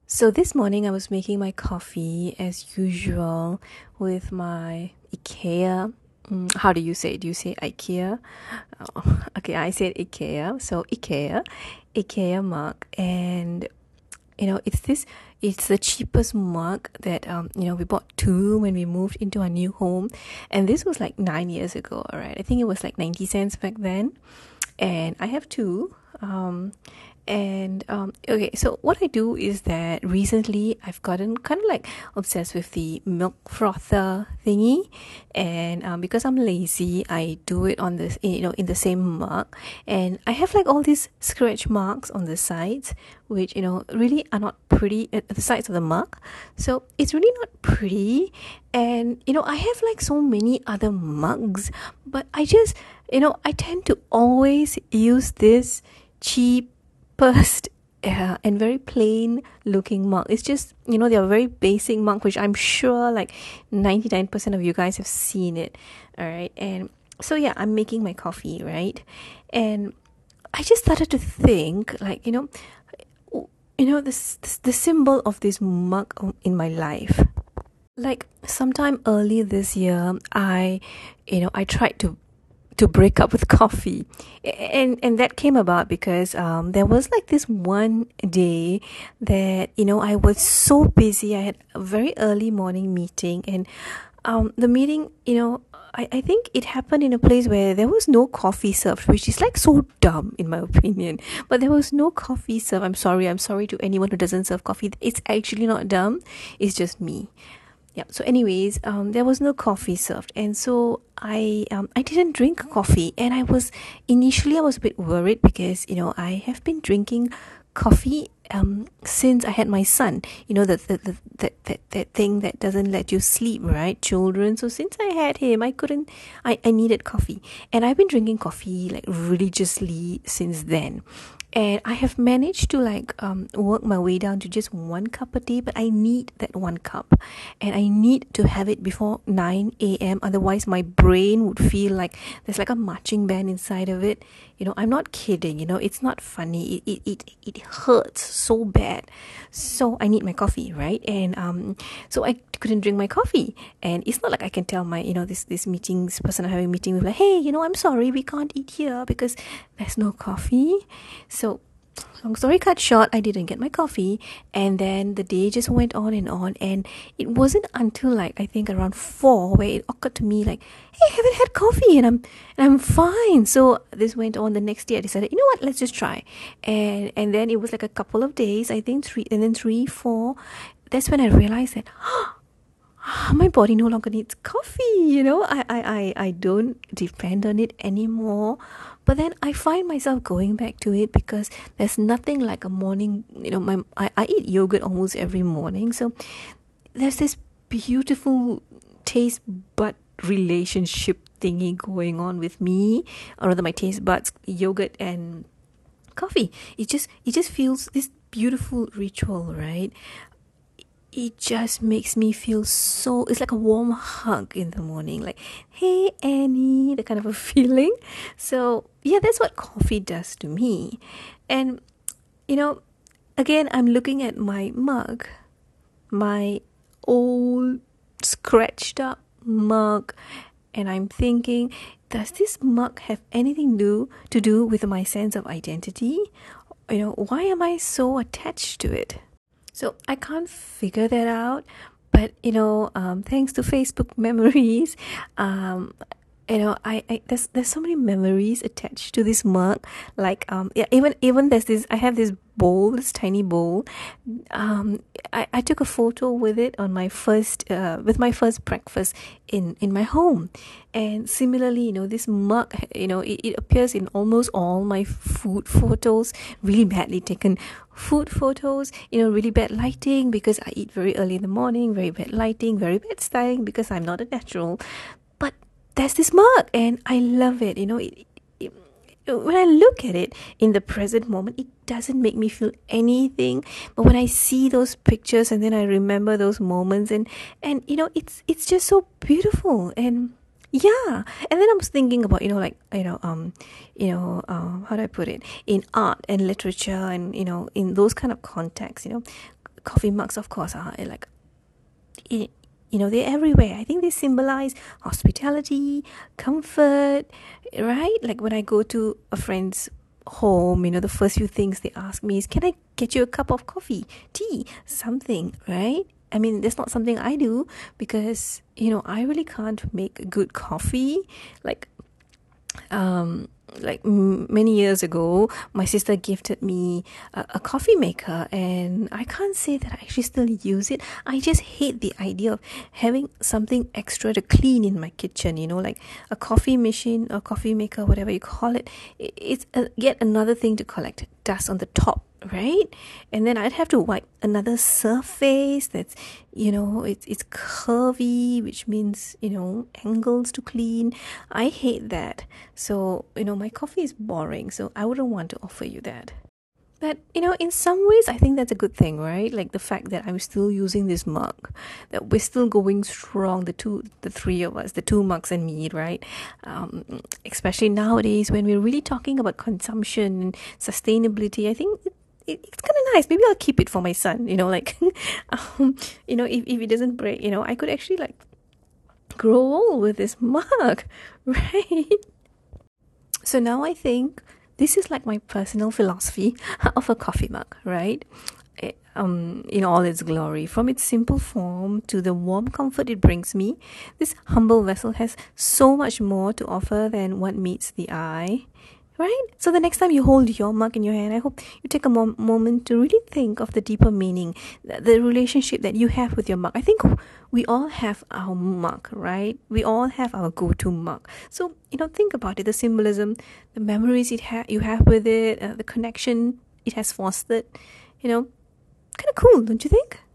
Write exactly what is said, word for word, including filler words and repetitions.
So this morning I was making my coffee as usual with my IKEA. Mm, how do you say it? Do you say IKEA? Oh, okay, I said IKEA. So IKEA, IKEA mug, and you know it's this. It's the cheapest mug that um you know we bought two when we moved into our new home, and this was like nine years ago. All right, I think it was like ninety cents back then, and I have two. Um, and um, okay, so what I do is that recently I've gotten kind of like obsessed with the milk frother thingy, and um, because I'm lazy, I do it on this, you know, in the same mug, and I have like all these scratch marks on the sides, which you know really are not pretty at the sides of the mug. So it's really not pretty, and you know I have like so many other mugs, but I just you know I tend to always use this cheap first uh, and very plain looking mug. It's just, you know, they're very basic mug, which I'm sure like ninety-nine percent of you guys have seen it. All right. And so, yeah, I'm making my coffee, right? And I just started to think, like, you know, you know, this, this the symbol of this mug in my life. Like sometime early this year, I, you know, I tried to to break up with coffee, and and that came about because um there was like this one day that you know I was so busy. I had a very early morning meeting, and um the meeting, you know I, I think it happened in a place where there was no coffee served, which is like so dumb in my opinion. But there was no coffee served. I'm sorry I'm sorry to anyone who doesn't serve coffee. It's actually not dumb, it's just me. Yeah. So, anyways, um, there was no coffee served, and so I um I didn't drink coffee, and I was initially I was a bit worried because you know I have been drinking coffee um since I had my son. You know that that that that that, that thing that doesn't let you sleep, right? Children. So since I had him, I couldn't. I I needed coffee, and I've been drinking coffee like religiously since then. And I have managed to like um work my way down to just one cup a day, but I need that one cup, and I need to have it before nine a.m. Otherwise my brain would feel like there's like a marching band inside of it. You know I'm not kidding. You know it's not funny. It it it, it hurts so bad. So I need my coffee, right? And um so I couldn't drink my coffee, and it's not like I can tell my you know this this meetings person I'm having a meeting with, like, hey, you know I'm sorry, we can't eat here because there's no coffee. So long story cut short, I didn't get my coffee, and then the day just went on and on, and it wasn't until like I think around four where it occurred to me like, hey, I haven't had coffee, and I'm and I'm fine. So this went on. The next day I decided, you know what, let's just try. And and then it was like a couple of days, I think three, and then three, four. That's when I realized that my body no longer needs coffee. You know, I, I, I, I don't depend on it anymore. But then I find myself going back to it because there's nothing like a morning, you know, my I, I eat yogurt almost every morning. So there's this beautiful taste bud relationship thingy going on with me, or rather my taste buds, yogurt and coffee. It just it just feels this beautiful ritual, right? It just makes me feel so, it's like a warm hug in the morning, like, hey Annie, the kind of a feeling. So yeah, that's what coffee does to me. And you know again, I'm looking at my mug, my old scratched up mug, and I'm thinking, does this mug have anything do to do with my sense of identity? You know why am I so attached to it? So I can't figure that out. But you know, um, thanks to Facebook memories, um, you know, I, I there's there's so many memories attached to this mug. Like um, yeah, even even there's this. I have this bowl, this tiny bowl. Um, I, I took a photo with it on my first uh, with my first breakfast in in my home. And similarly, you know, this mug, you know, it, it appears in almost all my food photos, really badly taken food photos, you know, really bad lighting because I eat very early in the morning, very bad lighting, very bad styling because I'm not a natural. But there's this mug, and I love it. You know, it, it, when I look at it in the present moment, it doesn't make me feel anything. But when I see those pictures and then I remember those moments, and and you know, it's it's just so beautiful. And yeah, and then I was thinking about, you know, like, you know, um, you know, uh, how do I put it? In art and literature, and you know, in those kind of contexts, you know, coffee mugs, of course, are like, it, you know, they're everywhere. I think they symbolize hospitality, comfort, right? Like when I go to a friend's home, you know, the first few things they ask me is, can I get you a cup of coffee, tea, something, right? I mean, that's not something I do because, you know, I really can't make good coffee. Like, um, like m- many years ago, my sister gifted me a, a coffee maker, and I can't say that I actually still use it. I just hate the idea of having something extra to clean in my kitchen, you know, like a coffee machine or coffee maker, whatever you call it. It it's a, yet another thing to collect dust on the top, right? And then I'd have to wipe another surface that's, you know, it's it's curvy, which means, you know, angles to clean. I hate that. So, you know, my coffee is boring, so I wouldn't want to offer you that. But, you know, in some ways, I think that's a good thing, right? Like the fact that I'm still using this mug, that we're still going strong, the two, the three of us, the two mugs and me, right? Um, especially nowadays when we're really talking about consumption and sustainability, I think it, it, it's kind of nice. Maybe I'll keep it for my son, you know, like, um, you know, if, if it doesn't break, you know, I could actually like grow old with this mug, right? So now I think this is like my personal philosophy of a coffee mug, right? It, um, in all its glory, from its simple form to the warm comfort it brings me, this humble vessel has so much more to offer than what meets the eye, right? So the next time you hold your mug in your hand, I hope you take a mo- moment to really think of the deeper meaning, the, the relationship that you have with your mug. I think we all have our mug, right? We all have our go-to mug. So, you know, think about it, the symbolism, the memories it ha- you have with it, uh, the connection it has fostered, you know, kind of cool, don't you think?